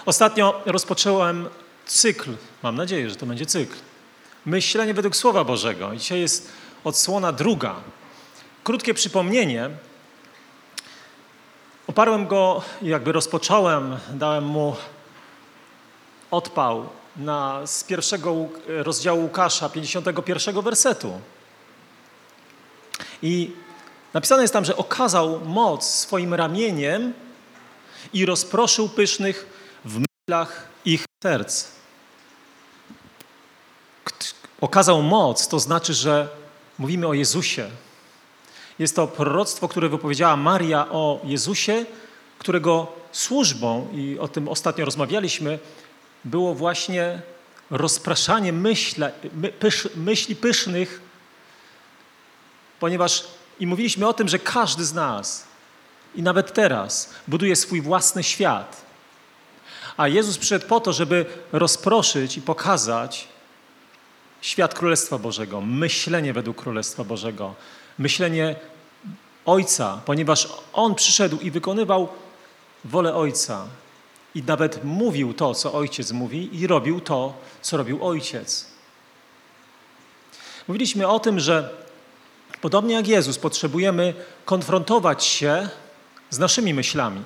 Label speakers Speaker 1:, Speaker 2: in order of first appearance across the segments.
Speaker 1: Ostatnio rozpocząłem cykl, mam nadzieję, że to będzie cykl, myślenie według Słowa Bożego. Dzisiaj jest odsłona druga. Krótkie przypomnienie. Oparłem go, rozpocząłem, dałem mu odpał z pierwszego rozdziału Łukasza, 51 wersetu. I napisane jest tam, że okazał moc swoim ramieniem i rozproszył pysznych w myślach ich serc. Okazał moc, to znaczy, że mówimy o Jezusie. Jest to proroctwo, które wypowiedziała Maria o Jezusie, którego służbą, i o tym ostatnio rozmawialiśmy, było właśnie rozpraszanie myśli pysznych, ponieważ i mówiliśmy o tym, że każdy z nas, i nawet teraz, buduje swój własny świat. A Jezus przyszedł po to, żeby rozproszyć i pokazać świat Królestwa Bożego, myślenie według Królestwa Bożego, myślenie Ojca, ponieważ On przyszedł i wykonywał wolę Ojca. I nawet mówił to, co Ojciec mówi, i robił to, co robił Ojciec. Mówiliśmy o tym, że podobnie jak Jezus potrzebujemy konfrontować się z naszymi myślami.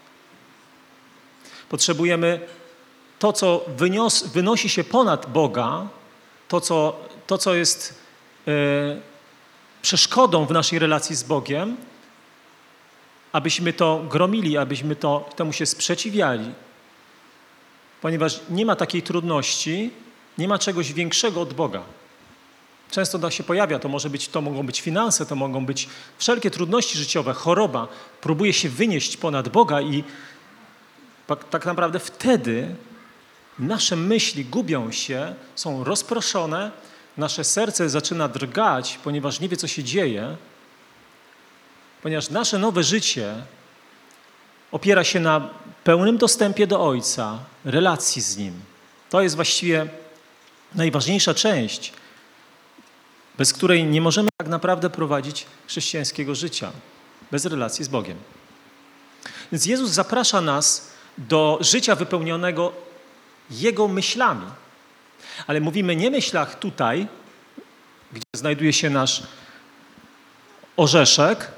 Speaker 1: Potrzebujemy to, co wynosi się ponad Boga, to, co jest przeszkodą w naszej relacji z Bogiem, abyśmy to gromili, abyśmy temu się sprzeciwiali. Ponieważ nie ma takiej trudności, nie ma czegoś większego od Boga. Często to się pojawia, to mogą być finanse, to mogą być wszelkie trudności życiowe, choroba. Próbuje się wynieść ponad Boga i tak naprawdę wtedy nasze myśli gubią się, są rozproszone, nasze serce zaczyna drgać, ponieważ nie wie, co się dzieje, ponieważ nasze nowe życie opiera się na pełnym dostępie do Ojca, relacji z Nim. To jest właściwie najważniejsza część, bez której nie możemy tak naprawdę prowadzić chrześcijańskiego życia, bez relacji z Bogiem. Więc Jezus zaprasza nas do życia wypełnionego Jego myślami. Ale mówimy nie myślach tutaj, gdzie znajduje się nasz orzeszek,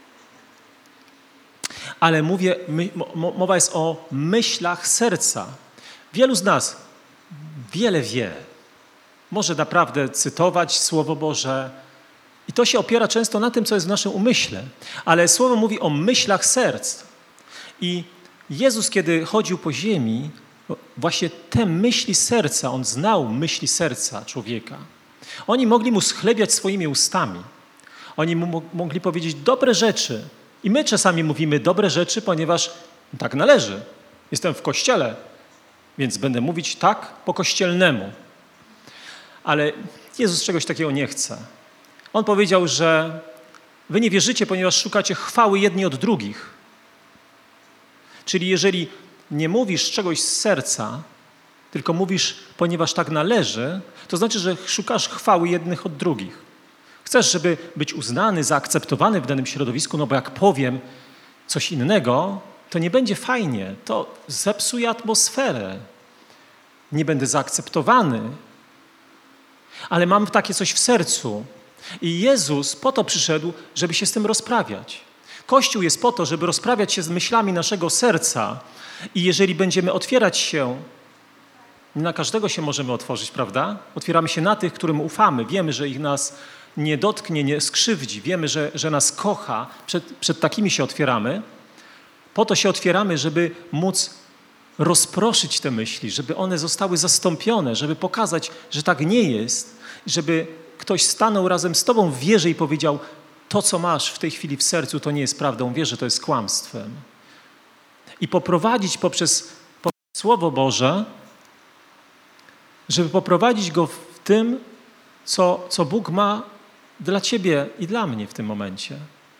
Speaker 1: ale mowa jest o myślach serca. Wielu z nas wiele wie. Może naprawdę cytować Słowo Boże i to się opiera często na tym, co jest w naszym umyśle. Ale Słowo mówi o myślach serc. I Jezus, kiedy chodził po ziemi, właśnie te myśli serca, On znał myśli serca człowieka. Oni mogli Mu schlebiać swoimi ustami. Oni Mu mogli powiedzieć dobre rzeczy. I my czasami mówimy dobre rzeczy, ponieważ tak należy. Jestem w kościele, więc będę mówić tak po kościelnemu. Ale Jezus czegoś takiego nie chce. On powiedział, że wy nie wierzycie, ponieważ szukacie chwały jedni od drugich. Czyli jeżeli nie mówisz czegoś z serca, tylko mówisz, ponieważ tak należy, to znaczy, że szukasz chwały jednych od drugich. Chcesz, żeby być uznany, zaakceptowany w danym środowisku, no bo jak powiem coś innego, to nie będzie fajnie, to zepsuje atmosferę. Nie będę zaakceptowany. Ale mam takie coś w sercu. I Jezus po to przyszedł, żeby się z tym rozprawiać. Kościół jest po to, żeby rozprawiać się z myślami naszego serca. I jeżeli będziemy otwierać się, nie na każdego się możemy otworzyć, prawda? Otwieramy się na tych, którym ufamy. Wiemy, że ich nas nie dotknie, nie skrzywdzi. Wiemy, że nas kocha. Przed takimi się otwieramy. Po to się otwieramy, żeby móc rozproszyć te myśli, żeby one zostały zastąpione, żeby pokazać, że tak nie jest, żeby ktoś stanął razem z tobą w wierze i powiedział, to, co masz w tej chwili w sercu, to nie jest prawdą, wiesz, że to jest kłamstwem. I poprowadzić poprzez Słowo Boże, żeby poprowadzić go w tym, co Bóg ma dla ciebie i dla mnie w tym momencie.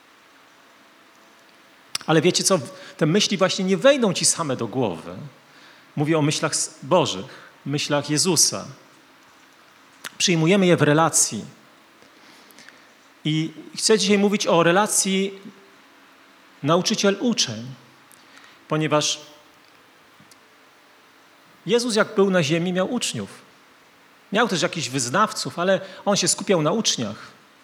Speaker 1: Ale wiecie co, te myśli właśnie nie wejdą ci same do głowy. Mówię o myślach Bożych, myślach Jezusa. Przyjmujemy je w relacji. I chcę dzisiaj mówić o relacji nauczyciel-uczeń, ponieważ Jezus jak był na ziemi, miał uczniów. Miał też jakichś wyznawców, ale on się skupiał na uczniach.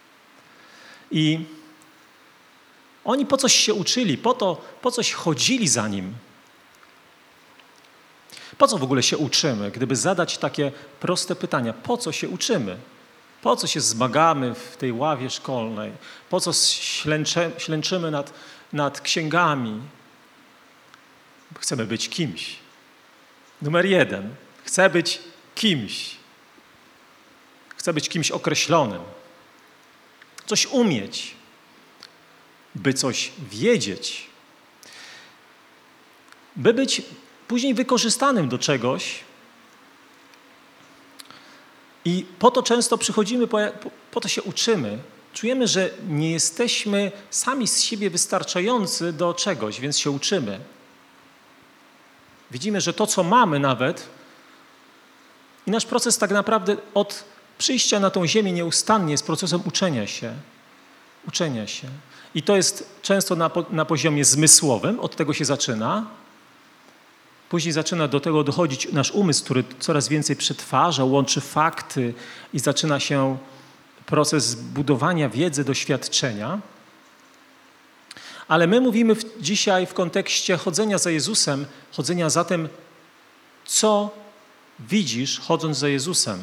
Speaker 1: I oni po coś się uczyli, po coś chodzili za nim. Po co w ogóle się uczymy? Gdyby zadać takie proste pytania, po co się uczymy? Po co się zmagamy w tej ławie szkolnej? Po co ślęczymy nad księgami? Chcemy być kimś. Numer 1. Chcę być kimś. Chcę być kimś określonym. Coś umieć. By coś wiedzieć. By być później wykorzystanym do czegoś. I po to często przychodzimy, po to się uczymy. Czujemy, że nie jesteśmy sami z siebie wystarczający do czegoś, więc się uczymy. Widzimy, że to, co mamy nawet, i nasz proces tak naprawdę od przyjścia na tą ziemię nieustannie jest procesem uczenia się. Uczenia się. I to jest często na poziomie zmysłowym, od tego się zaczyna. Później zaczyna do tego dochodzić nasz umysł, który coraz więcej przetwarza, łączy fakty i zaczyna się proces budowania wiedzy, doświadczenia. Ale my mówimy dzisiaj w kontekście chodzenia za Jezusem, chodzenia za tym, co widzisz, chodząc za Jezusem.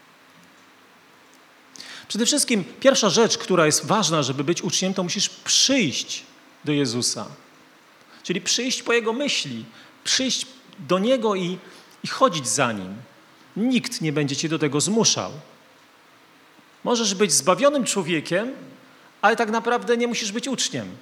Speaker 1: Przede wszystkim pierwsza rzecz, która jest ważna, żeby być uczniem, to musisz przyjść do Jezusa. Czyli przyjść po Jego myśli, przyjść do Niego i chodzić za Nim. Nikt nie będzie cię do tego zmuszał. Możesz być zbawionym człowiekiem, ale tak naprawdę nie musisz być uczniem.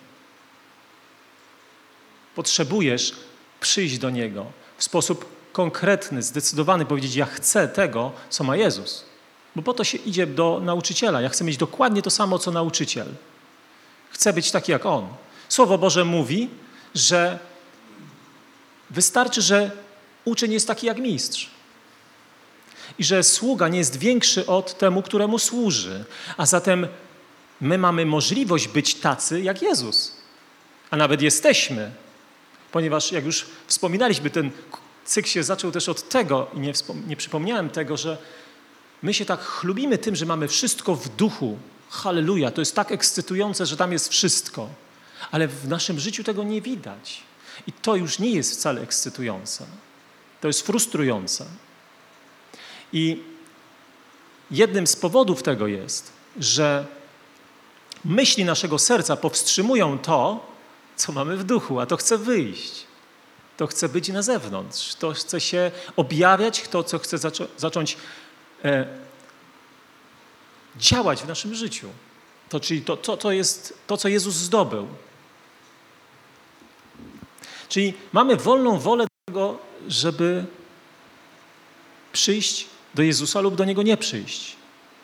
Speaker 1: Potrzebujesz przyjść do Niego w sposób konkretny, zdecydowany, powiedzieć: ja chcę tego, co ma Jezus. Bo po to się idzie do nauczyciela. Ja chcę mieć dokładnie to samo, co nauczyciel. Chcę być taki jak On. Słowo Boże mówi, że wystarczy, że uczeń jest taki jak mistrz. I że sługa nie jest większy od temu, któremu służy. A zatem my mamy możliwość być tacy jak Jezus. A nawet jesteśmy. Ponieważ jak już wspominaliśmy, ten cykl się zaczął też od tego i nie przypomniałem tego, że my się tak chlubimy tym, że mamy wszystko w duchu. Halleluja, to jest tak ekscytujące, że tam jest wszystko. Ale w naszym życiu tego nie widać. I to już nie jest wcale ekscytujące. To jest frustrujące. I jednym z powodów tego jest, że myśli naszego serca powstrzymują to, co mamy w duchu, a to chce wyjść. To chce być na zewnątrz. To chce się objawiać, to, co chce zacząć działać w naszym życiu. Czyli to jest to, co Jezus zdobył. Czyli mamy wolną wolę do tego, żeby przyjść do Jezusa lub do Niego nie przyjść.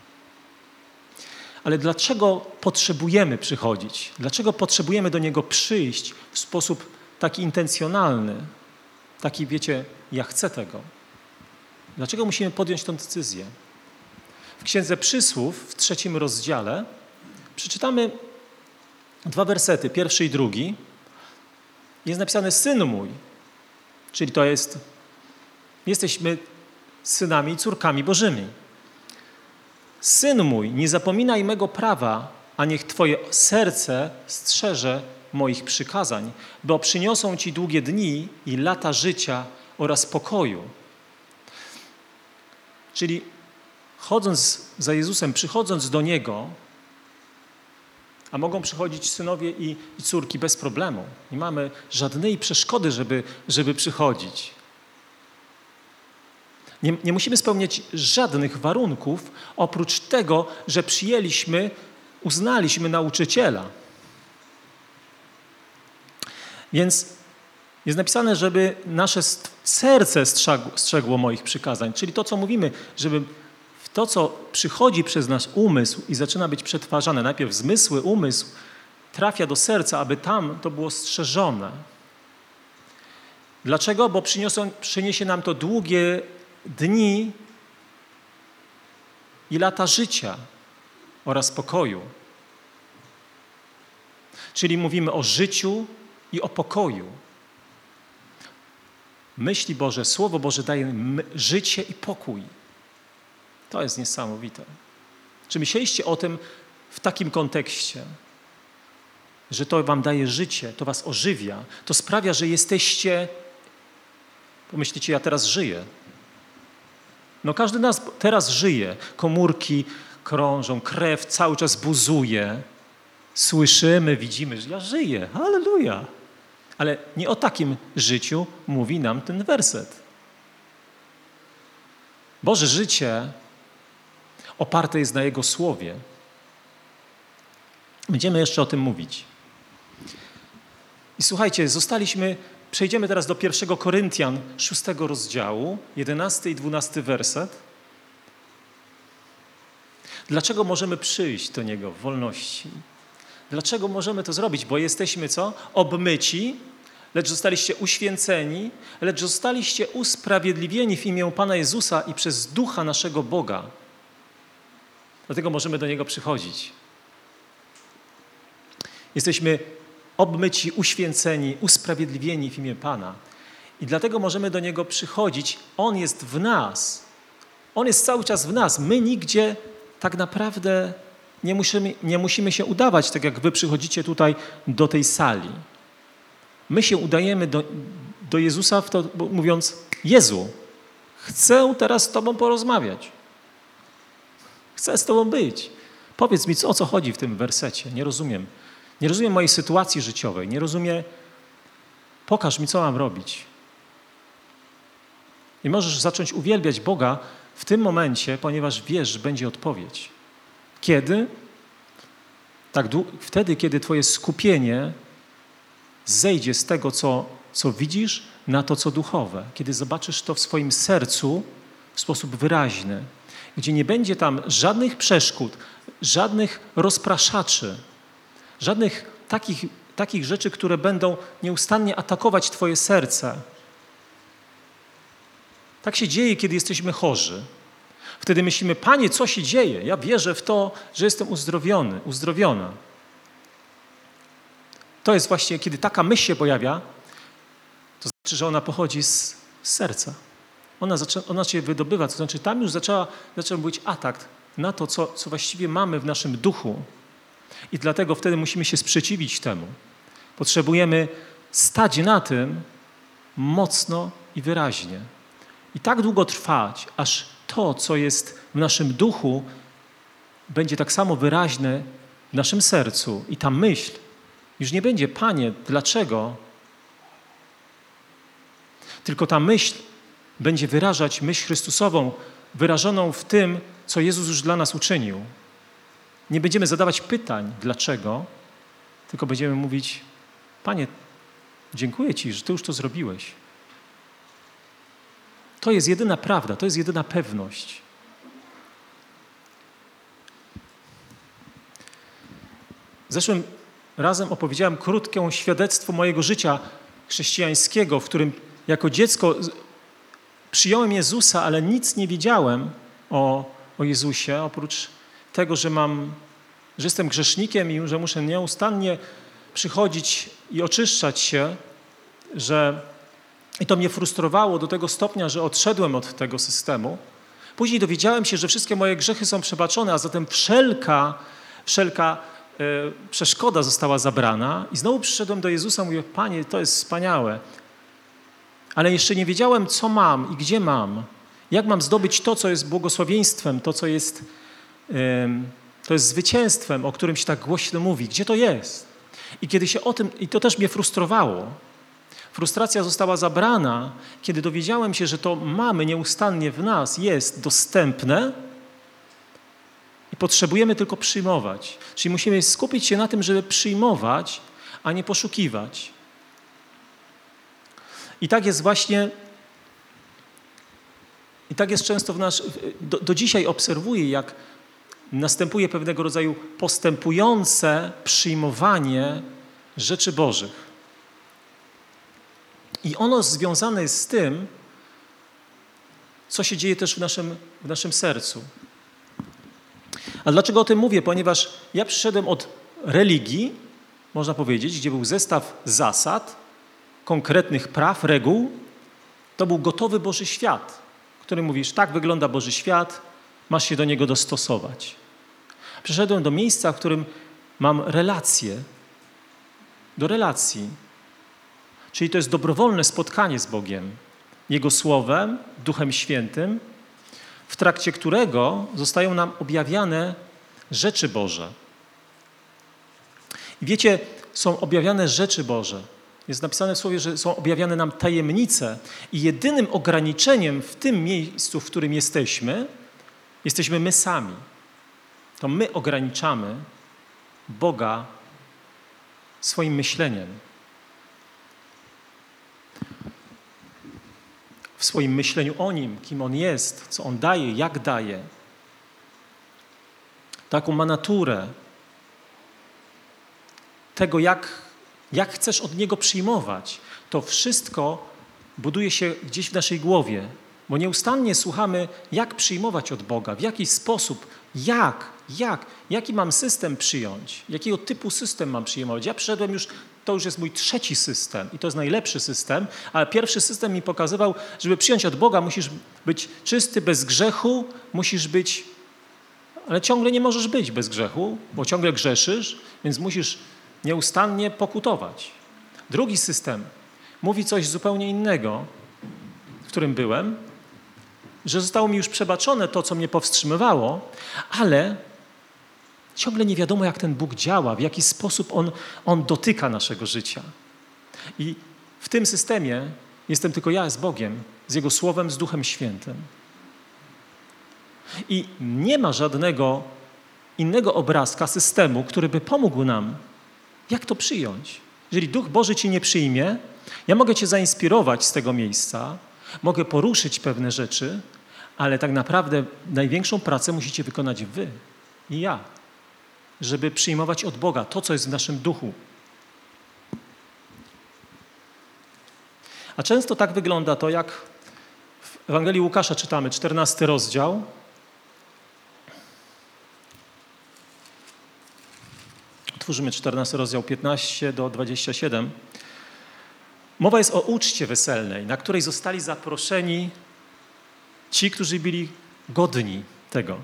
Speaker 1: Ale dlaczego potrzebujemy przychodzić? Dlaczego potrzebujemy do Niego przyjść w sposób taki intencjonalny? Taki, wiecie, ja chcę tego. Dlaczego musimy podjąć tę decyzję? W Księdze Przysłów, w 3 rozdziale, przeczytamy 2 wersety, 1 i 2. Jest napisane: Syn mój, czyli to jest, jesteśmy synami i córkami Bożymi. Syn mój, nie zapominaj mego prawa, a niech Twoje serce strzeże moich przykazań, bo przyniosą Ci długie dni i lata życia oraz pokoju. Czyli chodząc za Jezusem, przychodząc do Niego, a mogą przychodzić synowie i córki bez problemu. Nie mamy żadnej przeszkody, żeby przychodzić. Nie musimy spełniać żadnych warunków, oprócz tego, że uznaliśmy nauczyciela. Więc jest napisane, żeby nasze serce strzegło moich przykazań. Czyli to, co mówimy, żeby to, co przychodzi przez nasz umysł i zaczyna być przetwarzane, najpierw zmysły, umysł, trafia do serca, aby tam to było strzeżone. Dlaczego? Bo przyniesie nam to długie dni i lata życia oraz pokoju. Czyli mówimy o życiu i o pokoju. myśli Boże, Słowo Boże daje życie i pokój. To jest niesamowite. Czy myśleliście o tym w takim kontekście, że to wam daje życie, to was ożywia, to sprawia, że jesteście, pomyślicie, ja teraz żyję. No każdy z nas teraz żyje. Komórki krążą, krew cały czas buzuje. Słyszymy, widzimy, że ja żyję. Halleluja. Ale nie o takim życiu mówi nam ten werset. Boże życie oparte jest na Jego Słowie. Będziemy jeszcze o tym mówić. I słuchajcie, przejdziemy teraz do 1 Koryntian 6 rozdziału, 11 i 12 werset. Dlaczego możemy przyjść do Niego w wolności? Dlaczego możemy to zrobić? Bo jesteśmy co? Obmyci, lecz zostaliście uświęceni, lecz zostaliście usprawiedliwieni w imię Pana Jezusa i przez Ducha naszego Boga. Dlatego możemy do Niego przychodzić. Jesteśmy obmyci, uświęceni, usprawiedliwieni w imię Pana. I dlatego możemy do Niego przychodzić. On jest w nas. On jest cały czas w nas. My nigdzie tak naprawdę nie musimy się udawać, tak jak wy przychodzicie tutaj do tej sali. My się udajemy do Jezusa, mówiąc: Jezu, chcę teraz z Tobą porozmawiać. Chcę z Tobą być. Powiedz mi, o co chodzi w tym wersecie. Nie rozumiem. Nie rozumiem mojej sytuacji życiowej. Nie rozumiem. Pokaż mi, co mam robić. I możesz zacząć uwielbiać Boga w tym momencie, ponieważ wiesz, że będzie odpowiedź. Kiedy? Wtedy, kiedy Twoje skupienie zejdzie z tego, co widzisz, na to, co duchowe. Kiedy zobaczysz to w swoim sercu w sposób wyraźny. Gdzie nie będzie tam żadnych przeszkód, żadnych rozpraszaczy, żadnych takich rzeczy, które będą nieustannie atakować Twoje serce. Tak się dzieje, kiedy jesteśmy chorzy. Wtedy myślimy: Panie, co się dzieje? Ja wierzę w to, że jestem uzdrowiona. To jest właśnie, kiedy taka myśl się pojawia, to znaczy, że ona pochodzi z serca. Ona się wydobywa, to znaczy tam już zaczął być atak na to, co właściwie mamy w naszym duchu. I dlatego wtedy musimy się sprzeciwić temu. Potrzebujemy stać na tym mocno i wyraźnie. I tak długo trwać, aż to, co jest w naszym duchu, będzie tak samo wyraźne w naszym sercu. I ta myśl już nie będzie: Panie, dlaczego? Tylko ta myśl będzie wyrażać myśl Chrystusową, wyrażoną w tym, co Jezus już dla nas uczynił. Nie będziemy zadawać pytań, dlaczego, tylko będziemy mówić: Panie, dziękuję Ci, że Ty już to zrobiłeś. To jest jedyna prawda, to jest jedyna pewność. Zeszłym razem opowiedziałem krótkie świadectwo mojego życia chrześcijańskiego, w którym jako dziecko przyjąłem Jezusa, ale nic nie wiedziałem o Jezusie, oprócz tego, że jestem grzesznikiem i że muszę nieustannie przychodzić i oczyszczać się, i to mnie frustrowało do tego stopnia, że odszedłem od tego systemu. Później dowiedziałem się, że wszystkie moje grzechy są przebaczone, a zatem wszelka przeszkoda została zabrana. I znowu przyszedłem do Jezusa i mówię: Panie, to jest wspaniałe. Ale jeszcze nie wiedziałem, co mam i gdzie mam. Jak mam zdobyć to, co jest błogosławieństwem, to, co jest zwycięstwem, o którym się tak głośno mówi. Gdzie to jest? I kiedy się i to też mnie frustrowało. Frustracja została zabrana, kiedy dowiedziałem się, że to mamy nieustannie w nas, jest dostępne i potrzebujemy tylko przyjmować. Czyli musimy skupić się na tym, żeby przyjmować, a nie poszukiwać. I tak jest właśnie, często do dzisiaj obserwuję, jak następuje pewnego rodzaju postępujące przyjmowanie rzeczy Bożych. I ono związane jest z tym, co się dzieje też w naszym sercu. A dlaczego o tym mówię? Ponieważ ja przyszedłem od religii, można powiedzieć, gdzie był zestaw zasad, konkretnych praw, reguł, To był gotowy Boży świat, w którym mówisz, tak wygląda Boży świat, masz się do niego dostosować. Przyszedłem do miejsca, w którym mam relacje, do relacji. Czyli to jest dobrowolne spotkanie z Bogiem, Jego Słowem, Duchem Świętym, w trakcie którego zostają nam objawiane rzeczy Boże. I wiecie, są objawiane rzeczy Boże. Jest napisane w Słowie, że są objawiane nam tajemnice i jedynym ograniczeniem w tym miejscu, w którym jesteśmy my sami. To my ograniczamy Boga swoim myśleniem. W swoim myśleniu o Nim, kim On jest, co On daje, jak daje. Taką ma naturę tego, jak chcesz od Niego przyjmować. To wszystko buduje się gdzieś w naszej głowie, bo nieustannie słuchamy, jak przyjmować od Boga, w jaki sposób, jaki mam system przyjąć, jakiego typu system mam przyjmować. Ja przyszedłem już, to już jest mój trzeci system i to jest najlepszy system, ale pierwszy system mi pokazywał, żeby przyjąć od Boga, musisz być czysty, bez grzechu, ale ciągle nie możesz być bez grzechu, bo ciągle grzeszysz, więc musisz nieustannie pokutować. Drugi system mówi coś zupełnie innego, w którym byłem, że zostało mi już przebaczone to, co mnie powstrzymywało, ale ciągle nie wiadomo, jak ten Bóg działa, w jaki sposób On dotyka naszego życia. I w tym systemie jestem tylko ja z Bogiem, z Jego Słowem, z Duchem Świętym. I nie ma żadnego innego obrazka, systemu, który by pomógł nam, jak to przyjąć. Jeżeli Duch Boży ci nie przyjmie, ja mogę cię zainspirować z tego miejsca, mogę poruszyć pewne rzeczy, ale tak naprawdę największą pracę musicie wykonać wy i ja, żeby przyjmować od Boga to, co jest w naszym duchu. A często tak wygląda to, jak w Ewangelii Łukasza czytamy, 14 rozdział. Otworzymy 14 rozdział 15 do 27. Mowa jest o uczcie weselnej, na której zostali zaproszeni ci, którzy byli godni tego.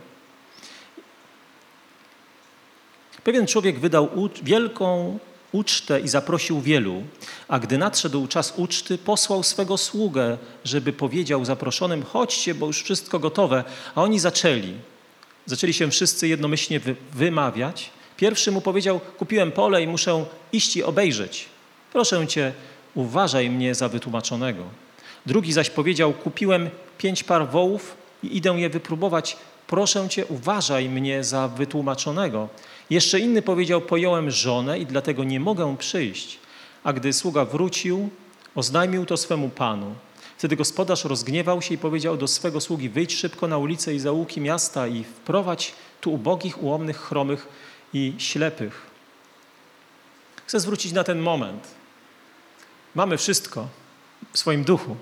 Speaker 1: Pewien człowiek wydał wielką ucztę i zaprosił wielu, a gdy nadszedł czas uczty, posłał swego sługę, żeby powiedział zaproszonym, chodźcie, bo już wszystko gotowe. A oni zaczęli się wszyscy jednomyślnie wymawiać. Pierwszy mu powiedział, kupiłem pole i muszę iść i obejrzeć. Proszę cię, uważaj mnie za wytłumaczonego. Drugi zaś powiedział, kupiłem 5 par wołów i idę je wypróbować. Proszę cię, uważaj mnie za wytłumaczonego. Jeszcze inny powiedział, pojąłem żonę i dlatego nie mogę przyjść. A gdy sługa wrócił, oznajmił to swemu panu. Wtedy gospodarz rozgniewał się i powiedział do swego sługi, wyjdź szybko na ulice i zaułki miasta i wprowadź tu ubogich, ułomnych, chromych i ślepych. Chcę zwrócić na ten moment. Mamy wszystko w swoim duchu.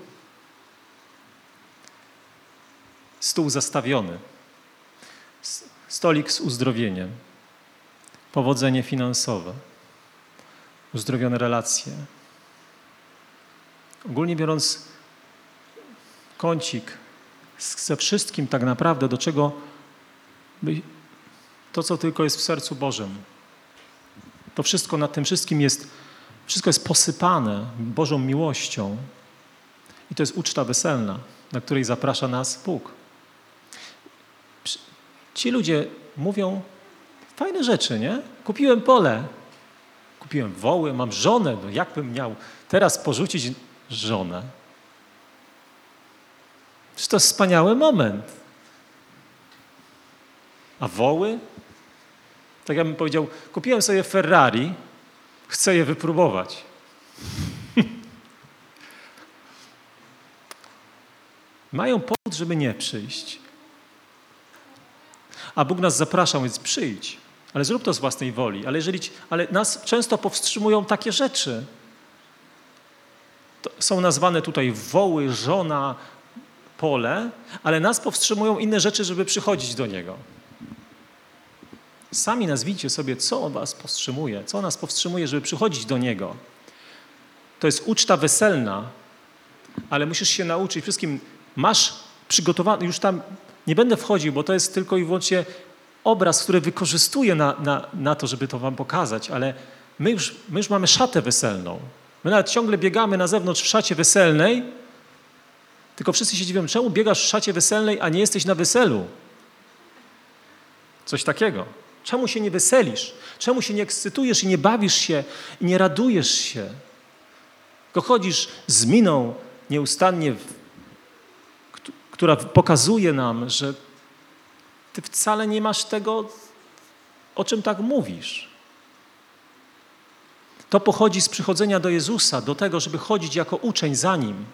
Speaker 1: Stół zastawiony. Stolik z uzdrowieniem. Powodzenie finansowe. Uzdrowione relacje. Ogólnie biorąc, kącik ze wszystkim tak naprawdę, do czego to, co tylko jest w sercu Bożym. To wszystko nad tym wszystkim wszystko jest posypane Bożą miłością. I to jest uczta weselna, na której zaprasza nas Bóg. Ci ludzie mówią fajne rzeczy, nie? Kupiłem pole, kupiłem woły, mam żonę, no jakbym miał teraz porzucić żonę? Przecież to jest wspaniały moment. A woły? Tak ja bym powiedział, kupiłem sobie Ferrari, chcę je wypróbować. Mają powód, żeby nie przyjść. A Bóg nas zaprasza, więc przyjdź, ale zrób to z własnej woli. Ale nas często powstrzymują takie rzeczy. To są nazwane tutaj woły, żona, pole, ale nas powstrzymują inne rzeczy, żeby przychodzić do Niego. Sami nazwijcie sobie, co was powstrzymuje, co nas powstrzymuje, żeby przychodzić do Niego. To jest uczta weselna, ale musisz się nauczyć wszystkim. Masz przygotowany, już tam nie będę wchodził, bo to jest tylko i wyłącznie obraz, który wykorzystuję na to, żeby to wam pokazać, ale my już mamy szatę weselną. My nawet ciągle biegamy na zewnątrz w szacie weselnej, tylko wszyscy się dziwią, czemu biegasz w szacie weselnej, a nie jesteś na weselu? Coś takiego. Czemu się nie weselisz? Czemu się nie ekscytujesz i nie bawisz się i nie radujesz się? Tylko chodzisz z miną nieustannie, która pokazuje nam, że ty wcale nie masz tego, o czym tak mówisz. To pochodzi z przychodzenia do Jezusa, do tego, żeby chodzić jako uczeń za Nim.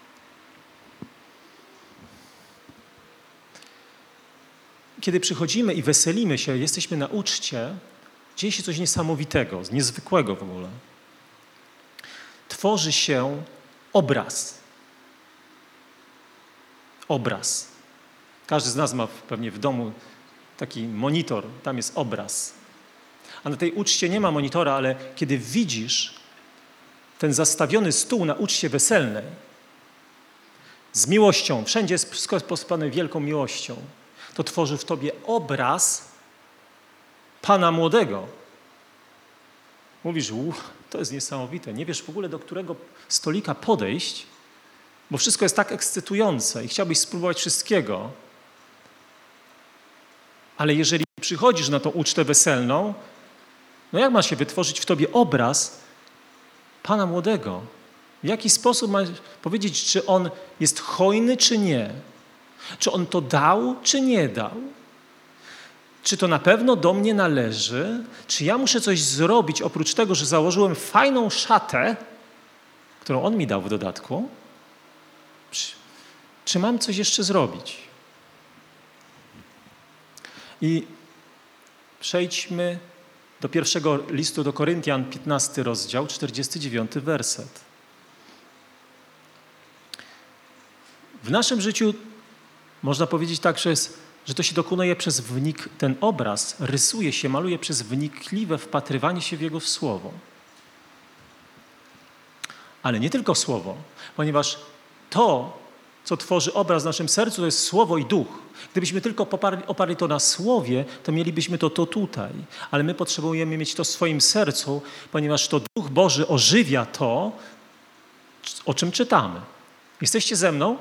Speaker 1: Kiedy przychodzimy i weselimy się, jesteśmy na uczcie, dzieje się coś niesamowitego, niezwykłego w ogóle. Tworzy się obraz. Obraz. Każdy z nas ma pewnie w domu taki monitor, tam jest obraz. A na tej uczcie nie ma monitora, ale kiedy widzisz ten zastawiony stół na uczcie weselnej z miłością, wszędzie jest wszystko posypane wielką miłością, to tworzy w tobie obraz Pana młodego. Mówisz, to jest niesamowite, nie wiesz w ogóle do którego stolika podejść, bo wszystko jest tak ekscytujące i chciałbyś spróbować wszystkiego. Ale jeżeli przychodzisz na tą ucztę weselną, no jak ma się wytworzyć w tobie obraz Pana młodego? W jaki sposób masz powiedzieć, czy on jest hojny, czy nie? Czy on to dał, czy nie dał? Czy to na pewno do mnie należy? Czy ja muszę coś zrobić oprócz tego, że założyłem fajną szatę, którą on mi dał w dodatku? Czy mam coś jeszcze zrobić? I przejdźmy do pierwszego listu do Koryntian, 15 rozdział, 49 werset. W naszym życiu można powiedzieć tak, że to się dokonuje przez ten obraz rysuje się, maluje przez wnikliwe wpatrywanie się w Jego Słowo. Ale nie tylko Słowo, ponieważ to, co tworzy obraz w naszym sercu, to jest Słowo i Duch. Gdybyśmy tylko oparli to na Słowie, to mielibyśmy to tutaj. Ale my potrzebujemy mieć to w swoim sercu, ponieważ to Duch Boży ożywia to, o czym czytamy. Jesteście ze mną?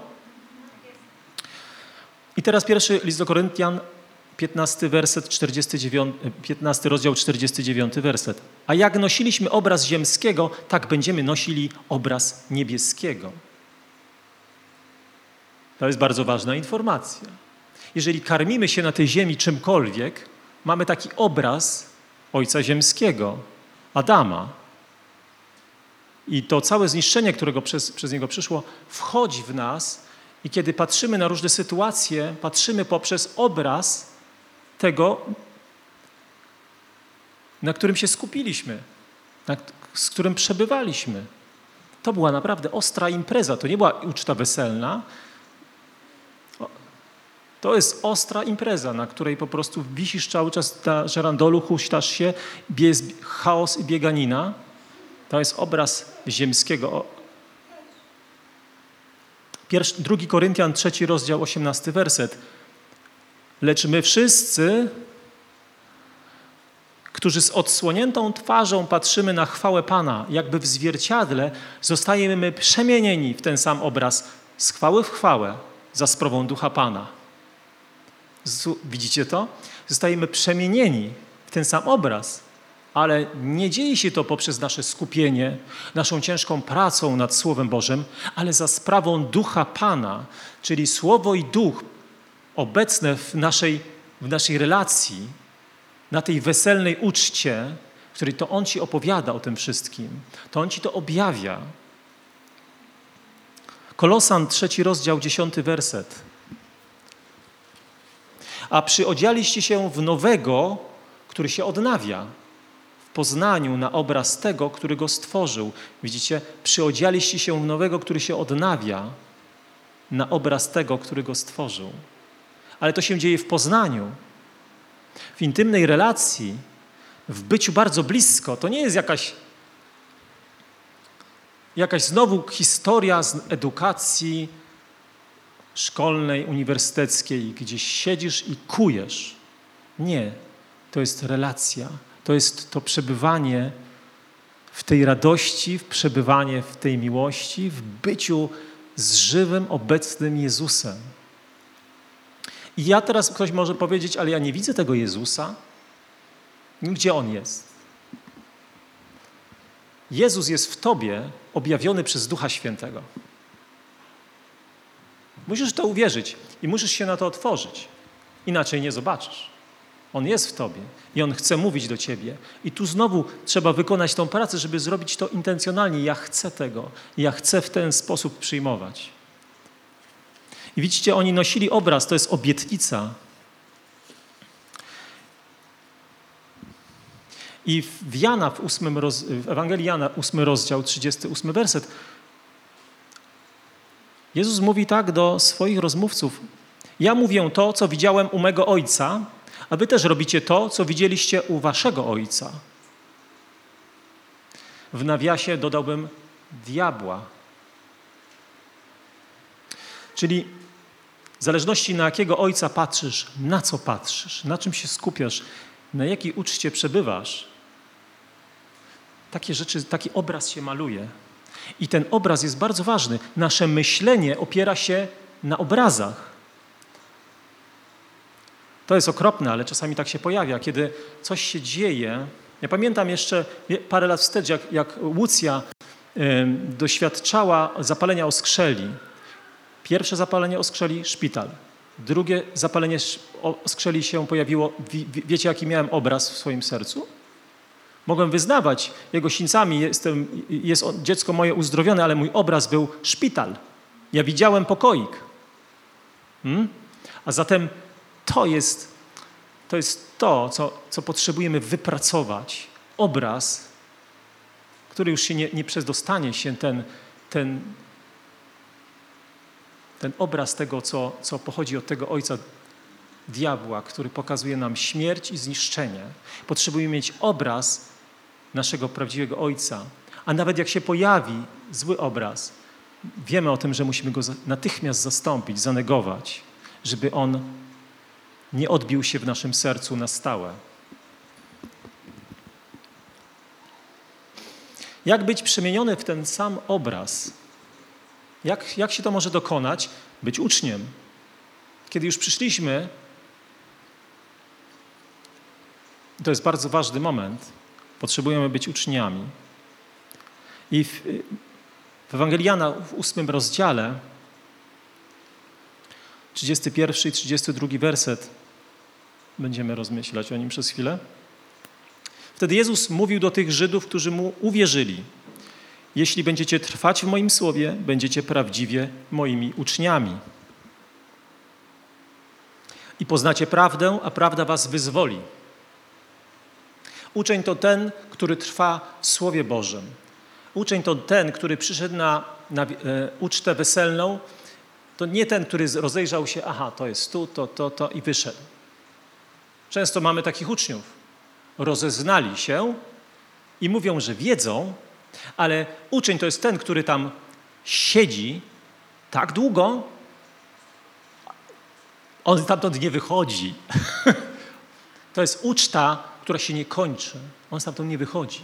Speaker 1: I teraz pierwszy list do Koryntian, 15 rozdział, 49 werset. A jak nosiliśmy obraz ziemskiego, tak będziemy nosili obraz niebieskiego. To jest bardzo ważna informacja. Jeżeli karmimy się na tej ziemi czymkolwiek, mamy taki obraz Ojca Ziemskiego, Adama. I to całe zniszczenie, którego przez niego przyszło, wchodzi w nas i kiedy patrzymy na różne sytuacje, patrzymy poprzez obraz tego, na którym się skupiliśmy, z którym przebywaliśmy. To była naprawdę ostra impreza, to nie była uczta weselna. To jest ostra impreza, na której po prostu wisisz cały czas na żerandolu, huśtasz się, jest chaos i bieganina. To jest obraz ziemskiego. 2 Koryntian, 3 rozdział, 18 werset. Lecz my wszyscy, którzy z odsłoniętą twarzą patrzymy na chwałę Pana, jakby w zwierciadle, zostajemy przemienieni w ten sam obraz z chwały w chwałę za sprawą Ducha Pana. Widzicie to? Zostajemy przemienieni w ten sam obraz, ale nie dzieje się to poprzez nasze skupienie, naszą ciężką pracą nad Słowem Bożym, ale za sprawą Ducha Pana, czyli Słowo i Duch obecne w naszej relacji, na tej weselnej uczcie, w której to On ci opowiada o tym wszystkim, to On ci to objawia. Kolosan, 3 rozdział, 10 werset. A przyodzialiście się w nowego, który się odnawia, w poznaniu na obraz tego, który go stworzył. Widzicie? Przyodzialiście się w nowego, który się odnawia, na obraz tego, który go stworzył. Ale to się dzieje w poznaniu, w intymnej relacji, w byciu bardzo blisko. To nie jest jakaś jakaś znowu historia z edukacji szkolnej, uniwersyteckiej, gdzie siedzisz i kujesz. Nie, to jest relacja, to jest to przebywanie w tej radości, w przebywanie w tej miłości, w byciu z żywym, obecnym Jezusem. I ja teraz ktoś może powiedzieć, ale ja nie widzę tego Jezusa. Gdzie On jest? Jezus jest w tobie objawiony przez Ducha Świętego. Musisz to uwierzyć i musisz się na to otworzyć. Inaczej nie zobaczysz. On jest w tobie i On chce mówić do ciebie. I tu znowu trzeba wykonać tą pracę, żeby zrobić to intencjonalnie. Ja chcę tego. Ja chcę w ten sposób przyjmować. I widzicie, oni nosili obraz, to jest obietnica. I w Jana, w Ewangelii Jana, 8 rozdział, 38 werset, Jezus mówi tak do swoich rozmówców. Ja mówię to, co widziałem u mego Ojca, a wy też robicie to, co widzieliście u waszego Ojca. W nawiasie dodałbym diabła. Czyli w zależności na jakiego Ojca patrzysz, na co patrzysz, na czym się skupiasz, na jakiej uczcie przebywasz, takie rzeczy, taki obraz się maluje. I ten obraz jest bardzo ważny. Nasze myślenie opiera się na obrazach. To jest okropne, ale czasami tak się pojawia, kiedy coś się dzieje. Ja pamiętam jeszcze parę lat wstecz, jak Łucja doświadczała zapalenia oskrzeli. Pierwsze zapalenie oskrzeli, szpital. Drugie zapalenie oskrzeli się pojawiło. Wiecie, jaki miałem obraz w swoim sercu? Mogłem wyznawać jego sińcami, jest dziecko moje uzdrowione, ale mój obraz był szpital. Ja widziałem pokoik. A zatem to jest to, co potrzebujemy wypracować. Obraz, który już się nie przedostanie się, ten obraz tego, co pochodzi od tego ojca diabła, który pokazuje nam śmierć i zniszczenie. Potrzebujemy mieć obraz naszego prawdziwego Ojca. A nawet jak się pojawi zły obraz, wiemy o tym, że musimy go natychmiast zastąpić, zanegować, żeby on nie odbił się w naszym sercu na stałe. Jak być przemieniony w ten sam obraz? Jak się to może dokonać? Być uczniem. Kiedy już przyszliśmy, to jest bardzo ważny moment, potrzebujemy być uczniami. I w Ewangelii Jana w 8 rozdziale, 31 i 32 werset, będziemy rozmyślać o nim przez chwilę. Wtedy Jezus mówił do tych Żydów, którzy Mu uwierzyli. Jeśli będziecie trwać w moim słowie, będziecie prawdziwie moimi uczniami. I poznacie prawdę, a prawda was wyzwoli. Uczeń to ten, który trwa w Słowie Bożym. Uczeń to ten, który przyszedł na ucztę weselną. To nie ten, który rozejrzał się, aha, to jest tu, to i wyszedł. Często mamy takich uczniów. Rozeznali się i mówią, że wiedzą, ale uczeń to jest ten, który tam siedzi tak długo, on stamtąd nie wychodzi. To jest uczta, która się nie kończy. On stamtąd nie wychodzi.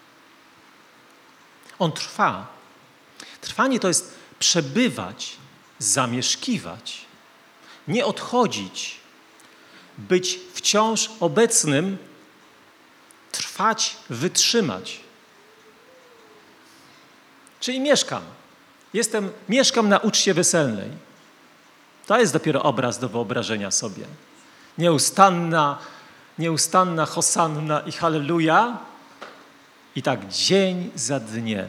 Speaker 1: On trwa. Trwanie to jest przebywać, zamieszkiwać, nie odchodzić, być wciąż obecnym, trwać, wytrzymać. Czyli mieszkam na uczcie weselnej. To jest dopiero obraz do wyobrażenia sobie. Nieustanna hosanna i halleluja i tak dzień za dniem.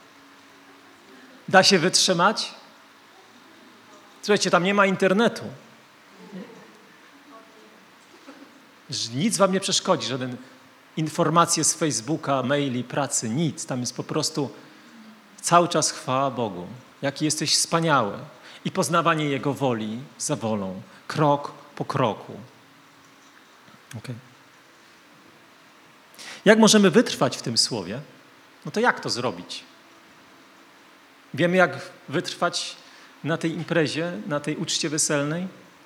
Speaker 1: Da się wytrzymać? Słuchajcie, tam nie ma internetu. Nic wam nie przeszkodzi, żaden informacje z Facebooka, maili, pracy, nic. Tam jest po prostu cały czas chwała Bogu. Jaki jesteś wspaniały. I poznawanie Jego woli za wolą. Krok po kroku. Okay. Jak możemy wytrwać w tym słowie? No to jak to zrobić? Wiemy, jak wytrwać na tej imprezie, na tej uczcie weselnej?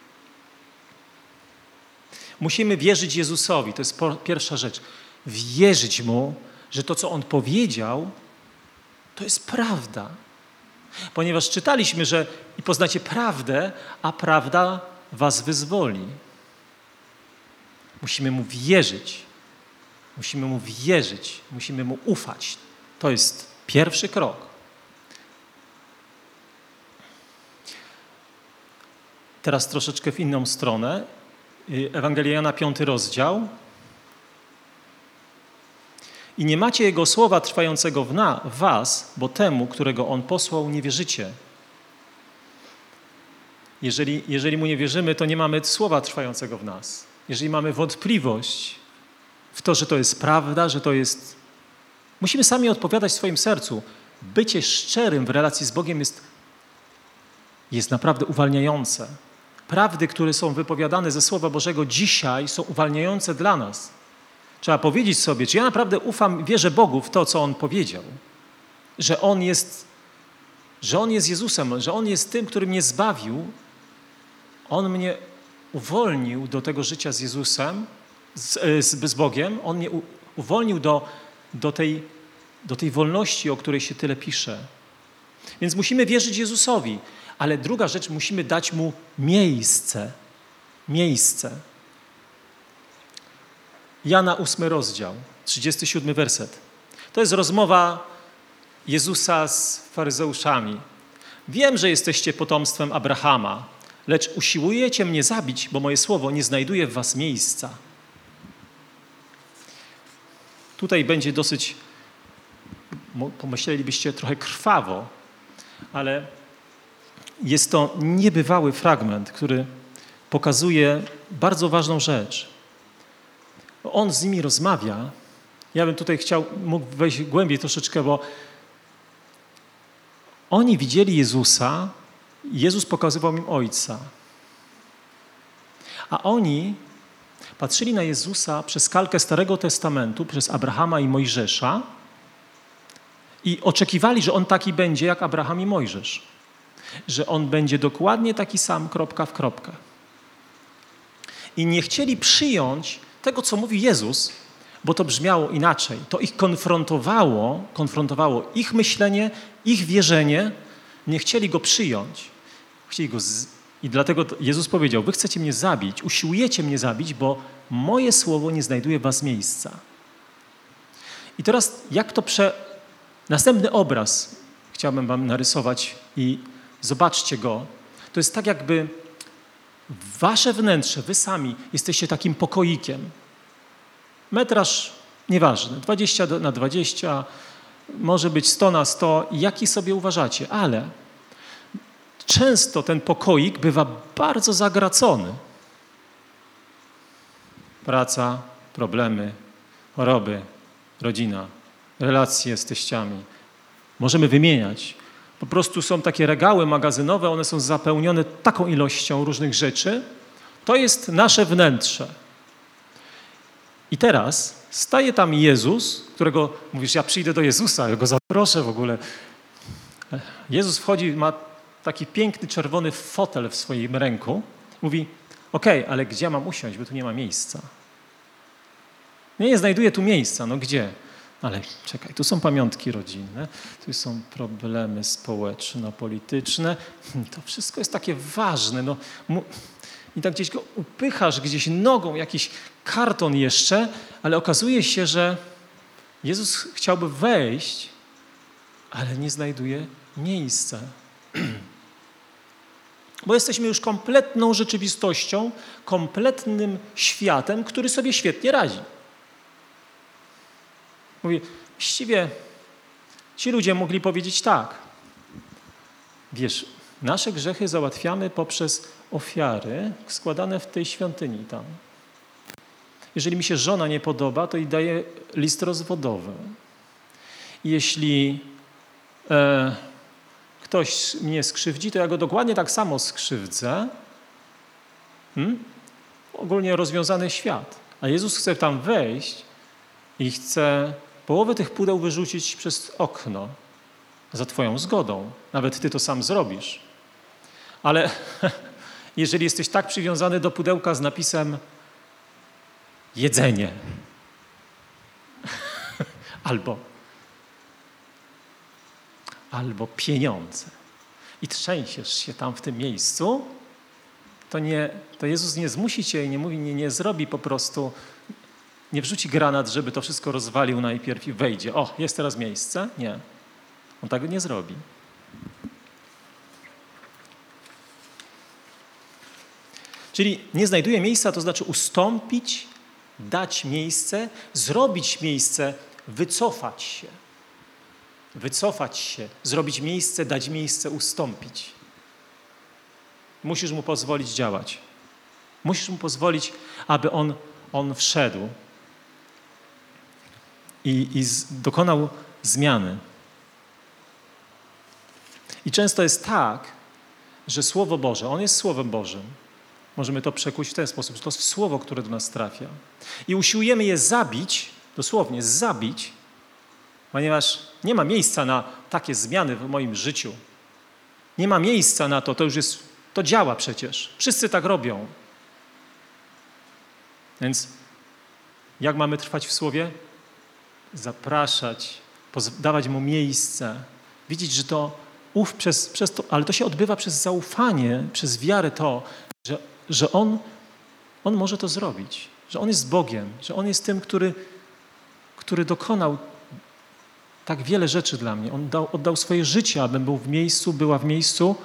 Speaker 1: Musimy wierzyć Jezusowi, to jest pierwsza rzecz. Wierzyć Mu, że to, co On powiedział, to jest prawda. Ponieważ czytaliśmy, że i poznacie prawdę, a prawda was wyzwoli. Musimy Mu wierzyć. Musimy Mu wierzyć. Musimy Mu ufać. To jest pierwszy krok. Teraz troszeczkę w inną stronę. Ewangelia Jana, 5 rozdział. I nie macie Jego słowa trwającego w was, bo temu, którego On posłał, nie wierzycie. Jeżeli Mu nie wierzymy, to nie mamy słowa trwającego w nas. Jeżeli mamy wątpliwość w to, że to jest prawda, że to jest... Musimy sami odpowiadać w swoim sercu. Bycie szczerym w relacji z Bogiem jest naprawdę uwalniające. Prawdy, które są wypowiadane ze Słowa Bożego dzisiaj, są uwalniające dla nas. Trzeba powiedzieć sobie, czy ja naprawdę ufam, wierzę Bogu w to, co On powiedział. Że On jest Jezusem, że On jest tym, który mnie zbawił. On mnie uwolnił do tego życia z Jezusem, z Bogiem. On mnie uwolnił do tej wolności, o której się tyle pisze. Więc musimy wierzyć Jezusowi. Ale druga rzecz, musimy dać Mu miejsce. Miejsce. Jana 8 rozdział, 37 werset. To jest rozmowa Jezusa z faryzeuszami. Wiem, że jesteście potomstwem Abrahama, lecz usiłujecie mnie zabić, bo moje słowo nie znajduje w was miejsca. Tutaj będzie dosyć, pomyślelibyście, trochę krwawo, ale jest to niebywały fragment, który pokazuje bardzo ważną rzecz. On z nimi rozmawia. Ja bym tutaj mógł wejść głębiej troszeczkę, bo oni widzieli Jezusa, Jezus pokazywał im Ojca. A oni patrzyli na Jezusa przez kalkę Starego Testamentu, przez Abrahama i Mojżesza i oczekiwali, że On taki będzie jak Abraham i Mojżesz. Że On będzie dokładnie taki sam, kropka w kropkę. I nie chcieli przyjąć tego, co mówi Jezus, bo to brzmiało inaczej. To ich konfrontowało ich myślenie, ich wierzenie. Nie chcieli Go przyjąć. I dlatego Jezus powiedział, wy chcecie mnie zabić, usiłujecie mnie zabić, bo moje słowo nie znajduje w was miejsca. I teraz następny obraz chciałbym wam narysować i zobaczcie go. To jest tak jakby wasze wnętrze, wy sami jesteście takim pokoikiem. Metraż nieważny, 20 na 20, może być 100 na 100, jaki sobie uważacie, ale często ten pokoik bywa bardzo zagracony. Praca, problemy, choroby, rodzina, relacje z teściami. Możemy wymieniać. Po prostu są takie regały magazynowe, one są zapełnione taką ilością różnych rzeczy. To jest nasze wnętrze. I teraz staje tam Jezus, którego mówisz, ja przyjdę do Jezusa, ja go zaproszę w ogóle. Jezus wchodzi, ma taki piękny, czerwony fotel w swoim ręku. Mówi, okej, ale gdzie mam usiąść, bo tu nie ma miejsca. Nie znajduję tu miejsca, no gdzie? Ale czekaj, tu są pamiątki rodzinne, tu są problemy społeczno-polityczne. To wszystko jest takie ważne. No, i tak gdzieś go upychasz, gdzieś nogą, jakiś karton jeszcze, ale okazuje się, że Jezus chciałby wejść, ale nie znajduje miejsca. Bo jesteśmy już kompletną rzeczywistością, kompletnym światem, który sobie świetnie radzi. Mówi, właściwie ci ludzie mogli powiedzieć tak. Wiesz, nasze grzechy załatwiamy poprzez ofiary składane w tej świątyni tam. Jeżeli mi się żona nie podoba, to i daję list rozwodowy. Jeśli ktoś mnie skrzywdzi, to ja go dokładnie tak samo skrzywdzę. Ogólnie rozwiązany świat. A Jezus chce tam wejść i chce połowę tych pudeł wyrzucić przez okno. za twoją zgodą. Nawet ty to sam zrobisz. Ale jeżeli jesteś tak przywiązany do pudełka z napisem jedzenie albo pieniądze i trzęsiesz się tam w tym miejscu, to Jezus nie zmusi cię i nie mówi, nie zrobi po prostu, nie wrzuci granat, żeby to wszystko rozwalił najpierw i wejdzie. O, jest teraz miejsce? Nie. On tego nie zrobi. Czyli nie znajduje miejsca, to znaczy ustąpić, dać miejsce, zrobić miejsce, wycofać się. Wycofać się, zrobić miejsce, dać miejsce, ustąpić. Musisz mu pozwolić działać. Musisz mu pozwolić, aby on wszedł i dokonał zmiany. I często jest tak, że Słowo Boże, On jest Słowem Bożym. Możemy to przekuć w ten sposób, że to jest Słowo, które do nas trafia. I usiłujemy je zabić, dosłownie zabić, ponieważ nie ma miejsca na takie zmiany w moim życiu. Nie ma miejsca na to, to działa przecież. Wszyscy tak robią. Więc jak mamy trwać w Słowie? Zapraszać, dawać mu miejsce, widzieć, że to przez to, ale to się odbywa przez zaufanie, przez wiarę że On może to zrobić, że On jest Bogiem, że On jest tym, który dokonał tak wiele rzeczy dla mnie. On oddał swoje życie, abym był w miejscu, była w miejscu.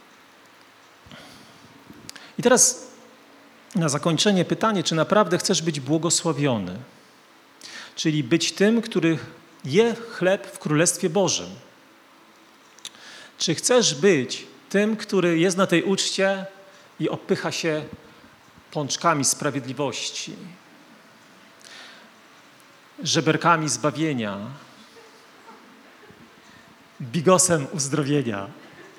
Speaker 1: I teraz na zakończenie pytanie, czy naprawdę chcesz być błogosławiony? Czyli być tym, który je chleb w Królestwie Bożym. Czy chcesz być tym, który jest na tej uczcie i opycha się pączkami sprawiedliwości, żeberkami zbawienia, bigosem uzdrowienia?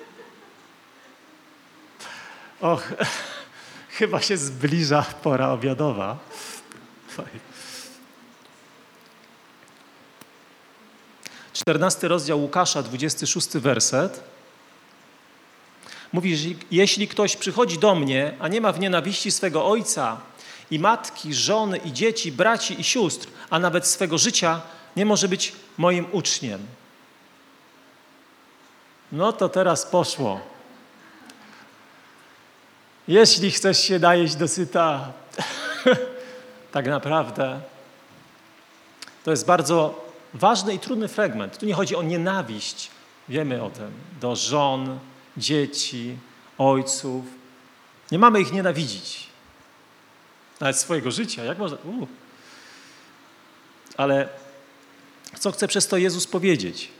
Speaker 1: Och, chyba się zbliża pora obiadowa. 14 rozdział Łukasza, 26 werset. Mówi, że jeśli ktoś przychodzi do mnie, a nie ma w nienawiści swego ojca i matki, żony i dzieci, braci i sióstr, a nawet swego życia, nie może być moim uczniem. No to teraz poszło. Jeśli chcesz się najeść dosyta, tak naprawdę to jest bardzo ważny i trudny fragment. Tu nie chodzi o nienawiść, wiemy o tym, do żon, dzieci, ojców. Nie mamy ich nienawidzić. Nawet swojego życia. Jak można? Ale co chce przez to Jezus powiedzieć?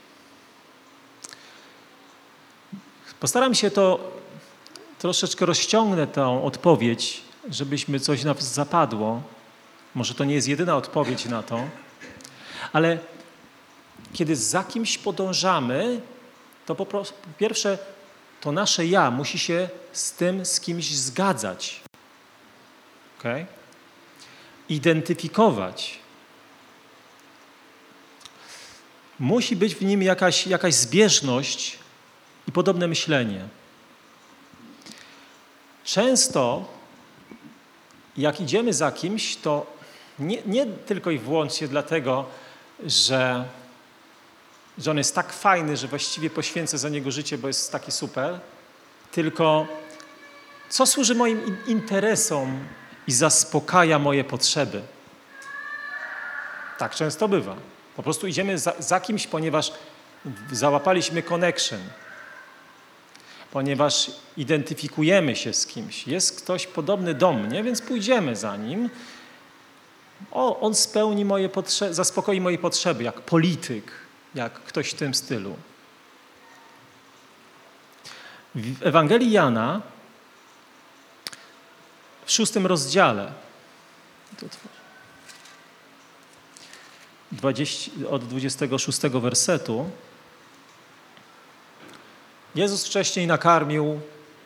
Speaker 1: Postaram się troszeczkę rozciągnę tą odpowiedź, żebyśmy coś nas zapadło. Może to nie jest jedyna odpowiedź na to, ale kiedy za kimś podążamy, to po pierwsze to nasze ja musi się z tym z kimś zgadzać. Okay? Identyfikować. Musi być w nim jakaś zbieżność i podobne myślenie. Często jak idziemy za kimś, to nie tylko i wyłącznie dlatego, że on jest tak fajny, że właściwie poświęcę za niego życie, bo jest taki super, tylko co służy moim interesom i zaspokaja moje potrzeby. Tak często bywa. Po prostu idziemy za kimś, ponieważ załapaliśmy connection, ponieważ identyfikujemy się z kimś. Jest ktoś podobny do mnie, więc pójdziemy za nim. On spełni moje potrzeby, zaspokoi moje potrzeby, jak polityk, jak ktoś w tym stylu. W Ewangelii Jana w 6 rozdziale od 26 wersetu Jezus wcześniej nakarmił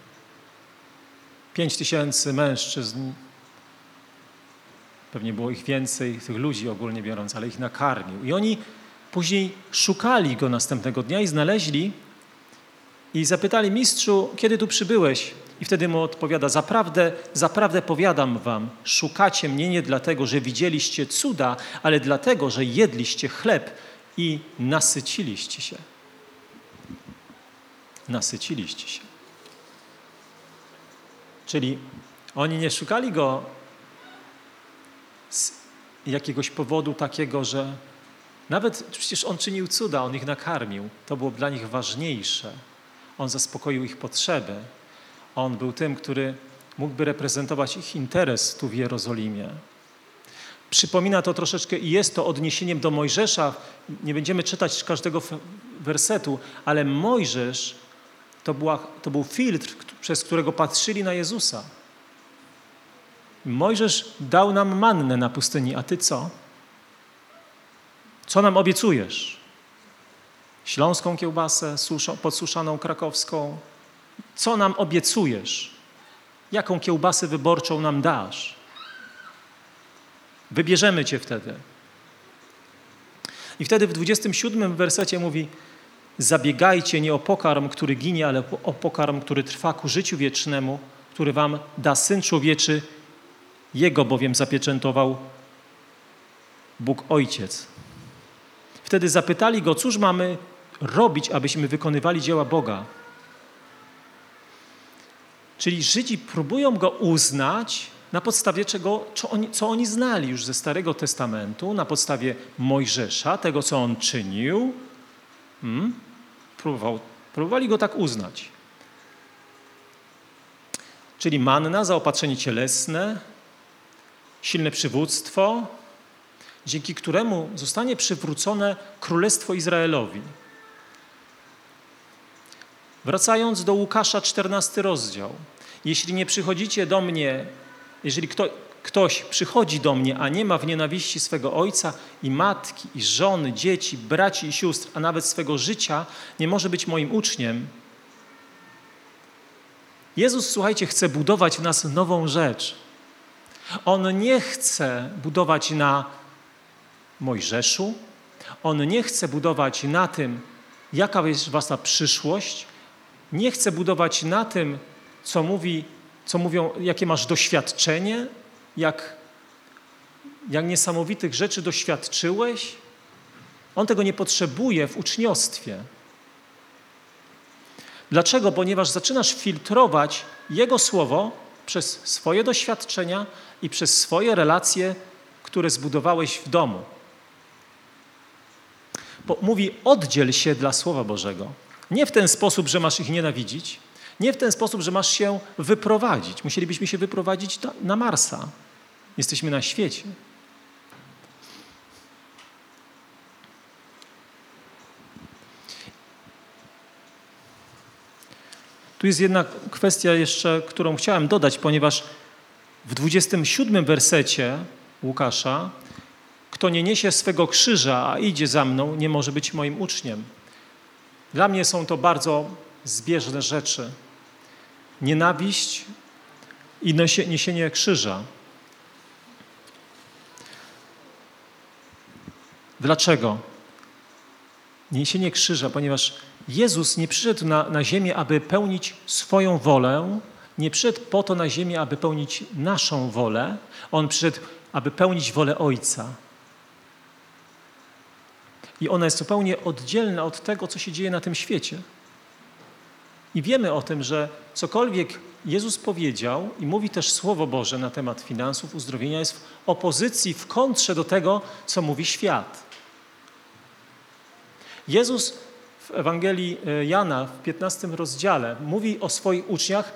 Speaker 1: 5000 mężczyzn. Pewnie było ich więcej, tych ludzi ogólnie biorąc, ale ich nakarmił. I oni Później szukali go następnego dnia i znaleźli i zapytali: mistrzu, kiedy tu przybyłeś? I wtedy mu odpowiada: zaprawdę powiadam wam, szukacie mnie nie dlatego, że widzieliście cuda, ale dlatego, że jedliście chleb i nasyciliście się. Nasyciliście się. Czyli oni nie szukali go z jakiegoś powodu takiego, że nawet przecież on czynił cuda, on ich nakarmił. To było dla nich ważniejsze. On zaspokoił ich potrzeby. On był tym, który mógłby reprezentować ich interes tu w Jerozolimie. Przypomina to troszeczkę i jest to odniesieniem do Mojżesza. Nie będziemy czytać każdego wersetu, ale Mojżesz to był filtr, przez którego patrzyli na Jezusa. Mojżesz dał nam mannę na pustyni, a ty co? Co nam obiecujesz? Śląską kiełbasę, podsuszaną krakowską? Co nam obiecujesz? Jaką kiełbasę wyborczą nam dasz? Wybierzemy cię wtedy. I wtedy w 27 wersecie mówi: zabiegajcie nie o pokarm, który ginie, ale o pokarm, który trwa ku życiu wiecznemu, który wam da Syn Człowieczy, Jego bowiem zapieczętował Bóg Ojciec. Wtedy zapytali go: cóż mamy robić, abyśmy wykonywali dzieła Boga? Czyli Żydzi próbują go uznać na podstawie czego, co oni znali już ze Starego Testamentu, na podstawie Mojżesza, tego, co on czynił. Próbowali go tak uznać. Czyli manna, zaopatrzenie cielesne, silne przywództwo, dzięki któremu zostanie przywrócone Królestwo Izraelowi. Wracając do Łukasza, 14 rozdział. Jeśli nie przychodzicie do mnie, jeżeli ktoś przychodzi do mnie, a nie ma w nienawiści swego ojca i matki, i żony, dzieci, braci i sióstr, a nawet swego życia, nie może być moim uczniem. Jezus, słuchajcie, chce budować w nas nową rzecz. On nie chce budować na Mojżeszu. On nie chce budować na tym, jaka jest wasza przyszłość. Nie chce budować na tym, co mówią, jakie masz doświadczenie, jak niesamowitych rzeczy doświadczyłeś. On tego nie potrzebuje w uczniostwie. Dlaczego? Ponieważ zaczynasz filtrować Jego Słowo przez swoje doświadczenia i przez swoje relacje, które zbudowałeś w domu. Bo mówi: oddziel się dla Słowa Bożego. Nie w ten sposób, że masz ich nienawidzić, nie w ten sposób, że masz się wyprowadzić. Musielibyśmy się wyprowadzić na Marsa. Jesteśmy na świecie. Tu jest jedna kwestia jeszcze, którą chciałem dodać, ponieważ w 27 wersecie Łukasza: kto nie niesie swego krzyża, a idzie za mną, nie może być moim uczniem. Dla mnie są to bardzo zbieżne rzeczy. Nienawiść i niesienie krzyża. Dlaczego? Niesienie krzyża, ponieważ Jezus nie przyszedł na ziemię, aby pełnić swoją wolę, nie przyszedł po to na ziemię, aby pełnić naszą wolę. On przyszedł, aby pełnić wolę Ojca. I ona jest zupełnie oddzielna od tego, co się dzieje na tym świecie. I wiemy o tym, że cokolwiek Jezus powiedział i mówi też Słowo Boże na temat finansów, uzdrowienia, jest w opozycji, w kontrze do tego, co mówi świat. Jezus w Ewangelii Jana w 15 rozdziale mówi o swoich uczniach: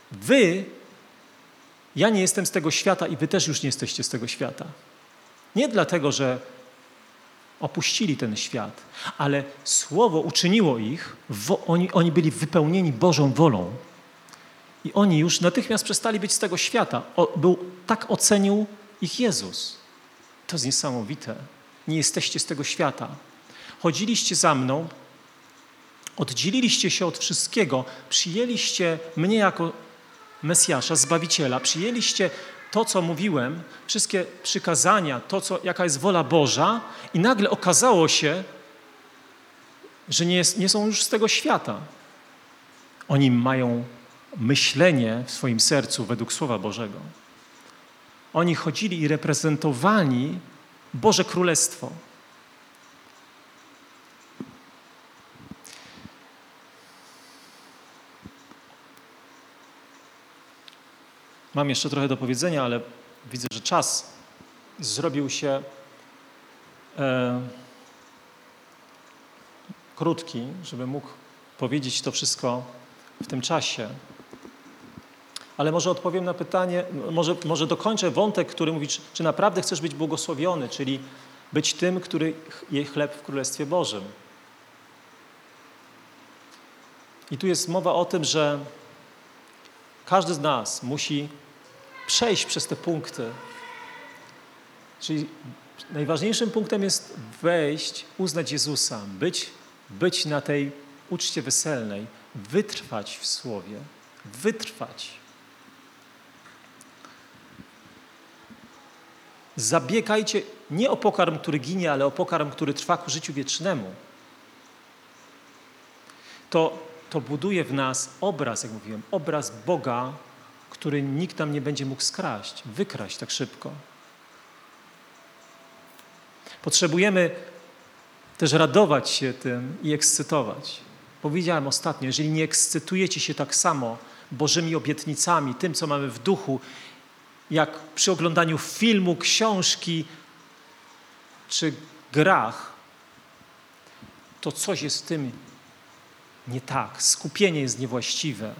Speaker 1: ja nie jestem z tego świata i wy też już nie jesteście z tego świata. Nie dlatego, że opuścili ten świat, ale Słowo uczyniło ich, oni byli wypełnieni Bożą wolą. I oni już natychmiast przestali być z tego świata. Tak ocenił ich Jezus. To jest niesamowite. Nie jesteście z tego świata. Chodziliście za mną, oddzieliliście się od wszystkiego, przyjęliście mnie jako Mesjasza, Zbawiciela, przyjęliście to, co mówiłem, wszystkie przykazania, jaka jest wola Boża, i nagle okazało się, że nie są już z tego świata. Oni mają myślenie w swoim sercu według Słowa Bożego. Oni chodzili i reprezentowali Boże Królestwo. Mam jeszcze trochę do powiedzenia, ale widzę, że czas zrobił się krótki, żeby mógł powiedzieć to wszystko w tym czasie. Ale może odpowiem na pytanie, może dokończę wątek, który mówi, czy naprawdę chcesz być błogosławiony, czyli być tym, który je chleb w Królestwie Bożym. I tu jest mowa o tym, że każdy z nas musi przejść przez te punkty. Czyli najważniejszym punktem jest wejść, uznać Jezusa, być na tej uczcie weselnej, wytrwać w Słowie, wytrwać. Zabiegajcie nie o pokarm, który ginie, ale o pokarm, który trwa ku życiu wiecznemu. To buduje w nas obraz, jak mówiłem, obraz Boga, który nikt nam nie będzie mógł wykraść tak szybko. Potrzebujemy też radować się tym i ekscytować. Powiedziałem ostatnio, jeżeli nie ekscytujecie się tak samo Bożymi obietnicami, tym, co mamy w duchu, jak przy oglądaniu filmu, książki czy grach, to coś jest w tym nie tak. Skupienie jest niewłaściwe.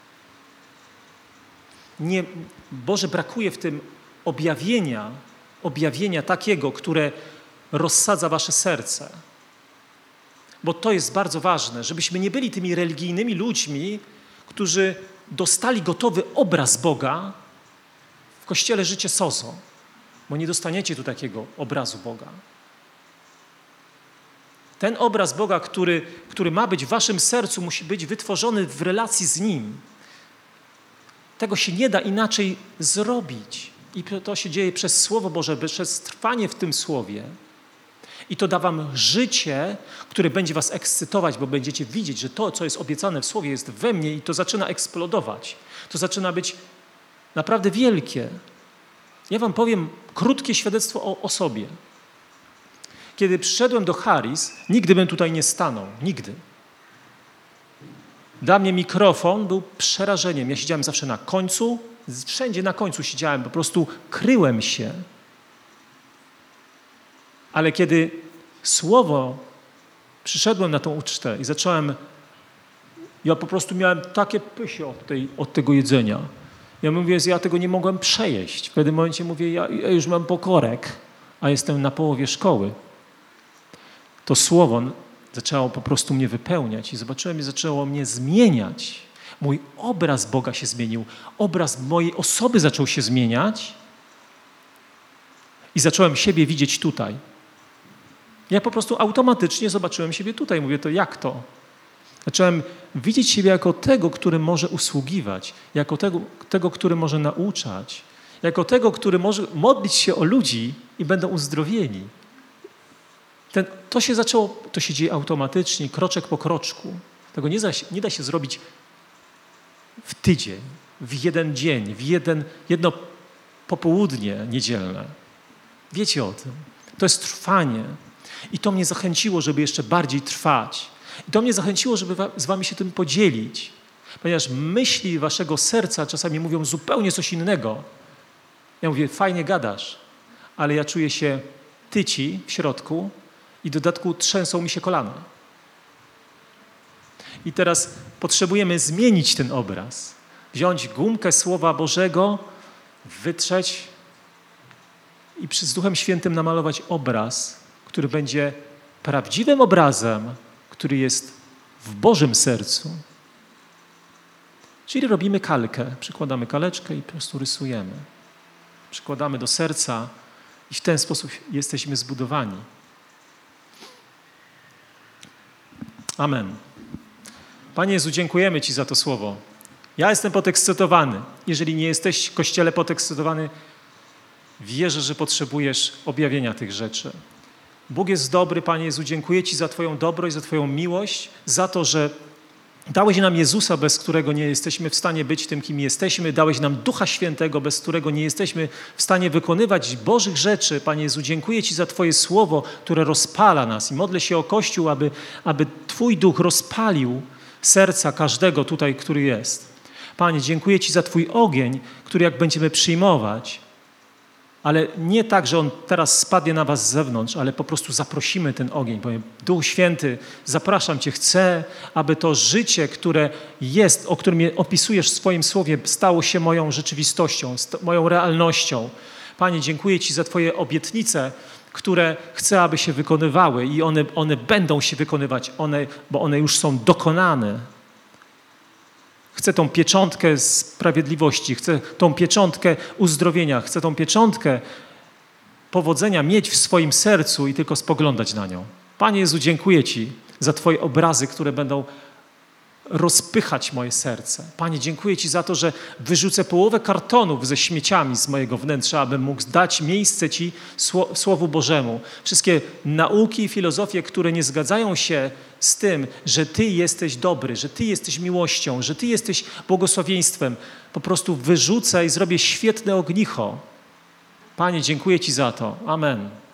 Speaker 1: Boże, brakuje w tym objawienia takiego, które rozsadza wasze serce. Bo to jest bardzo ważne, żebyśmy nie byli tymi religijnymi ludźmi, którzy dostali gotowy obraz Boga w Kościele Życie Sozo, bo nie dostaniecie tu takiego obrazu Boga. Ten obraz Boga, który ma być w waszym sercu, musi być wytworzony w relacji z Nim. Tego się nie da inaczej zrobić. I to się dzieje przez Słowo Boże, przez trwanie w tym Słowie. I to da wam życie, które będzie was ekscytować, bo będziecie widzieć, że to, co jest obiecane w Słowie, jest we mnie i to zaczyna eksplodować. To zaczyna być naprawdę wielkie. Ja wam powiem krótkie świadectwo o sobie. Kiedy przyszedłem do Charis, nigdy bym tutaj nie stanął. Nigdy. Dla mnie mikrofon był przerażeniem. Ja siedziałem zawsze na końcu, wszędzie na końcu siedziałem, po prostu kryłem się. Ale kiedy przyszedłem na tą ucztę i ja po prostu miałem takie pysie od tego jedzenia. Ja mówię, ja tego nie mogłem przejeść. W pewnym momencie mówię, ja już mam pokorek, a jestem na połowie szkoły. To słowo zaczęło po prostu mnie wypełniać i zobaczyłem, zaczęło mnie zmieniać. Mój obraz Boga się zmienił. Obraz mojej osoby zaczął się zmieniać i zacząłem siebie widzieć tutaj. Ja po prostu automatycznie zobaczyłem siebie tutaj. Mówię, to jak to? Zacząłem widzieć siebie jako tego, który może usługiwać, jako tego, który może nauczać, jako tego, który może modlić się o ludzi i będą uzdrowieni. To się dzieje automatycznie, kroczek po kroczku. Tego nie da się zrobić w tydzień, w jeden dzień, w jedno popołudnie niedzielne. Wiecie o tym. To jest trwanie. I to mnie zachęciło, żeby jeszcze bardziej trwać. I to mnie zachęciło, żeby z wami się tym podzielić. Ponieważ myśli waszego serca czasami mówią zupełnie coś innego. Ja mówię, fajnie gadasz, ale ja czuję się tyci w środku i w dodatku trzęsą mi się kolana. I teraz potrzebujemy zmienić ten obraz. Wziąć gumkę Słowa Bożego, wytrzeć i z Duchem Świętym namalować obraz, który będzie prawdziwym obrazem, który jest w Bożym sercu. Czyli robimy kalkę, przykładamy kaleczkę i po prostu rysujemy. Przykładamy do serca i w ten sposób jesteśmy zbudowani. Amen. Panie Jezu, dziękujemy Ci za to słowo. Ja jestem podekscytowany. Jeżeli nie jesteś, Kościele, podekscytowany, wierzę, że potrzebujesz objawienia tych rzeczy. Bóg jest dobry, Panie Jezu, dziękuję Ci za Twoją dobroć, za Twoją miłość, za to, że dałeś nam Jezusa, bez którego nie jesteśmy w stanie być tym, kim jesteśmy. Dałeś nam Ducha Świętego, bez którego nie jesteśmy w stanie wykonywać Bożych rzeczy. Panie Jezu, dziękuję Ci za Twoje słowo, które rozpala nas i modlę się o Kościół, aby Twój Duch rozpalił serca każdego tutaj, który jest. Panie, dziękuję Ci za Twój ogień, który jak będziemy przyjmować, ale nie tak, że on teraz spadnie na was z zewnątrz, ale po prostu zaprosimy ten ogień. Powiem, Duch Święty, zapraszam Cię, chcę, aby to życie, które jest, o którym opisujesz w swoim słowie, stało się moją rzeczywistością, moją realnością. Panie, dziękuję Ci za Twoje obietnice, które chcę, aby się wykonywały i one będą się wykonywać, bo one już są dokonane. Chcę tą pieczątkę sprawiedliwości, chcę tą pieczątkę uzdrowienia, chcę tą pieczątkę powodzenia mieć w swoim sercu i tylko spoglądać na nią. Panie Jezu, dziękuję Ci za Twoje obrazy, które będą rozpychać moje serce. Panie, dziękuję Ci za to, że wyrzucę połowę kartonów ze śmieciami z mojego wnętrza, abym mógł dać miejsce Ci, Słowu Bożemu. Wszystkie nauki i filozofie, które nie zgadzają się z tym, że Ty jesteś dobry, że Ty jesteś miłością, że Ty jesteś błogosławieństwem, po prostu wyrzucę i zrobię świetne ognicho. Panie, dziękuję Ci za to. Amen.